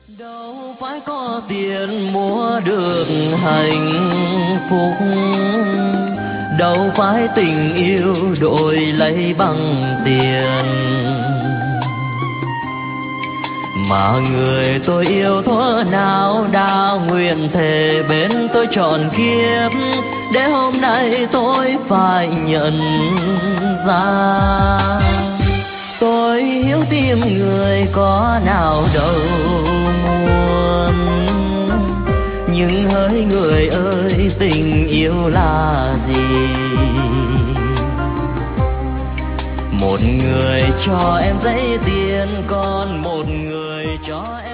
Đâu phải có tiền mua được hạnh phúc, đâu phải tình yêu đổi lấy bằng tiền, mà người tôi yêu thuở nào đã nguyện thề bên tôi trọn kiếp, để hôm nay tôi phải nhận ra. Tôi hiểu tim người có nào đâu muốn, nhưng hỡi người ơi tình yêu là gì? Một người cho em giấy tiền, còn một người cho em